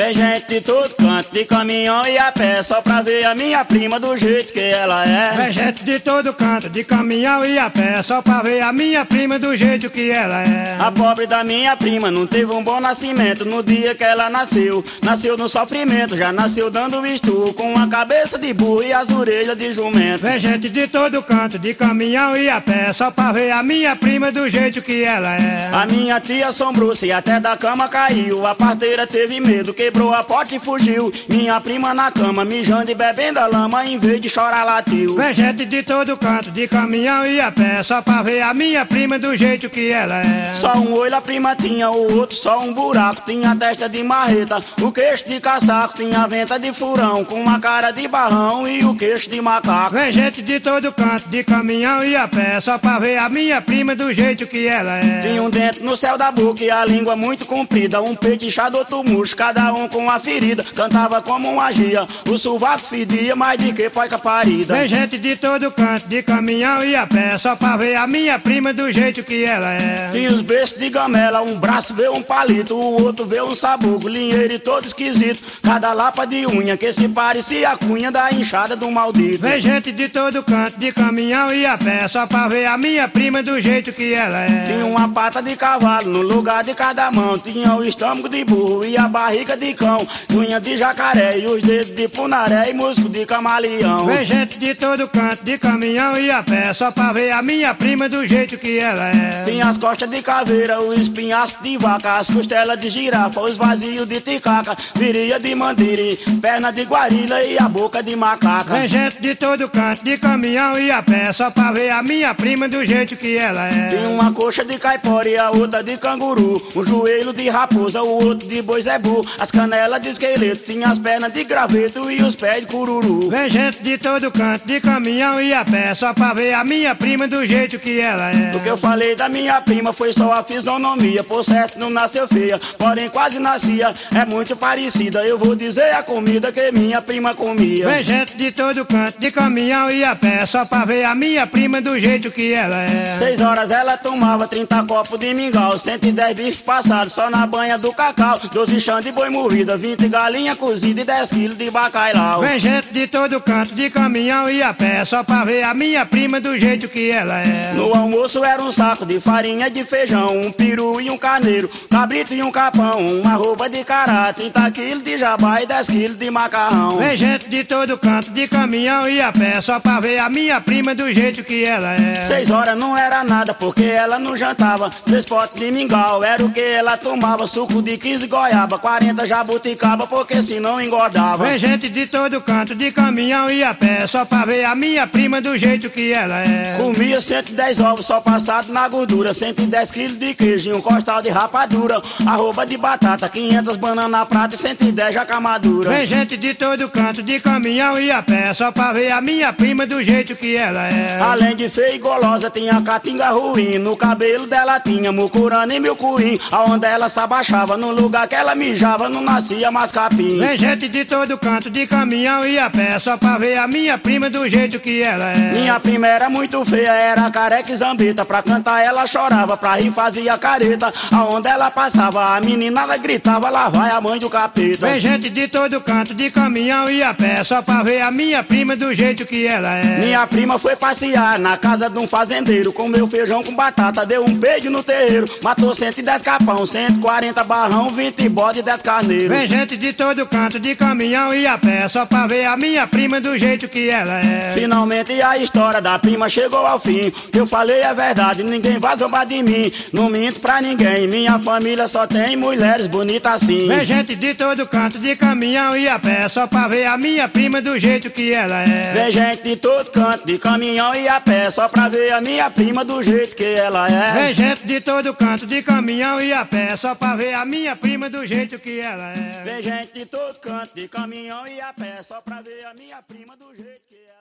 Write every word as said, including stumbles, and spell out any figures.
Vem gente de todo canto, de caminhão e a pé, só pra ver a minha prima do jeito que ela é. Vem gente de todo canto, de caminhão e a pé, só pra ver a minha prima do jeito que ela é. A pobre da minha prima não teve um bom nascimento no dia que ela nasceu. Nasceu no sofrimento, já nasceu dando estu, com a cabeça de burro e as orelhas de jumento. Vem gente de todo canto, de caminhão e a pé, só pra ver a minha prima do jeito que ela é. A minha tia assombrou-se e até da cama caiu. A parteira teve medo, quebrou a porta e fugiu. Minha prima na cama, mijando e bebendo a lama, em vez de chorar latiu. Vem gente de todo canto, de caminhão e a pé, só pra ver a minha prima do jeito que ela é. Só um olho a prima tinha, o outro só um buraco. Tinha testa de marreta, o queixo de casaco. Tinha venta de furão, com uma cara de barrão e o queixo de macaco. Vem gente de todo canto, de caminhão e a pé, só pra ver a minha prima do jeito que ela é. Tinha um dente no céu da boca e a língua muito comprida, um peito inchado, outro murcho, cada um com uma ferida. Cantava como uma gia, o sovaco fedia mais de que poica parida. Vem gente de todo canto, de caminhão e a pé, só pra ver a minha prima do jeito que ela é. Tinha os beijos de gamela, um braço vê um palito, o outro vê um sabugo, linheiro e todo esquisito. Cada lapa de unha que se parecia a cunha da inchada do maldito. Vem gente de todo canto, de caminhão e a pé, só pra ver a minha prima do jeito que ela é. Tinha uma pata de cavalo no lugar de cada mão, tinha o estômago de burro e a barriga de cão, unha de jacaré e os dedos de punaré e músculo de camaleão. Vem gente de todo canto, de caminhão e a pé, só pra ver a minha prima do jeito que ela é. Tinha as costas de caveira, o espinhaço de vaca, as costelas de girafa, os vazios de ticaca, viria de mandiri, perna de guarila e a boca de macaca. Vem gente de todo canto, de caminhão e a pé, só pra ver a minha prima do jeito que ela é. Tinha uma coxa de caipora e a outra de canguru, um joelho de raposa, o outro de boi zebu, as canelas de esqueleto, tinha as pernas de graveto e os pés de cururu. Vem gente de todo canto, de caminhão e a pé, só pra ver a minha prima do jeito que ela é. O que eu falei da minha prima foi só a fisionomia, por certo não nasceu feia, porém quase nascia, é muito parecida. Eu vou dizer a comida que minha prima comia. Vem gente de todo canto, de caminhão e a pé, só pra ver a minha prima do jeito que ela é. Seis horas ela tomava trinta copos de mingau, cento e dez bifes passados só na banha do cacau, doze chão de boi morrida, vinte galinha cozida e dez quilos de bacalhau. Vem gente de todo canto, de caminhão e a pé, só pra ver a minha prima do jeito que ela é. No almoço era um saco de farinha de feijão, um peru e um carneiro, cabrito e um capão, uma roupa de cará, trinta quilos de jabá e dez quilos de macarrão. Vem gente de todo canto, de caminhão e a pé, só pra ver a minha prima do jeito que ela é. Seis horas não era nada porque ela não jantava, três potes de mingau era o que ela tomava, suco de quinze goiaba, quarenta jabuticaba porque senão engordava. Vem gente de todo canto, de caminhão e a pé, só pra ver a minha prima do jeito que ela é. Comia cento e dez ovos só passado na gordura, cento e dez quilos de queijo e um costal de rapadura, arroba de batata, quinhentas bananas prata e cento e dez jacamadura. Vem gente de todo canto, de caminhão e a pé, só pra ver a minha prima do jeito que ela é. Além de feia e golosa, tinha catinga ruim, no cabelo dela tinha mucurana e milcuim, aonde ela se abaixava, no lugar que ela mijava, não nascia mais capim. Vem gente de todo canto, de caminhão e a pé, só pra ver a minha prima do jeito que ela é. Minha prima era muito feia, era careca e zambeta, pra cantar ela chorava, pra rir fazia careta, aonde ela passava, a menina ela gritava, lá vai a mãe do capeta. Vem gente de todo canto, de caminhão e a pé, só pra ver a minha prima do jeito que ela é. Minha prima foi passear na casa de um fazendeiro, comeu feijão com batata, deu um beijo no terreiro, matou cento e dez capão, cento e quarenta barrão, vinte bode e dez carneiro. Vem gente de todo canto, de caminhão e a pé, só pra ver a minha prima do jeito que ela é. Finalmente a história da prima chegou ao fim, o que eu falei é verdade, ninguém vai zombar de mim, não minto pra ninguém, minha família só tem mulheres bonitas assim. Vem gente de todo canto, de caminhão e a pé, só pra ver a minha prima do jeito que ela é. Vem gente de todo canto, de caminhão e a pé, só pra ver a minha prima do jeito que ela é. Vem gente de todo canto, de caminhão e a pé, só pra ver a minha prima do jeito que ela é. Vem gente de todo canto, de caminhão e a pé, só pra ver a minha prima do jeito que ela é.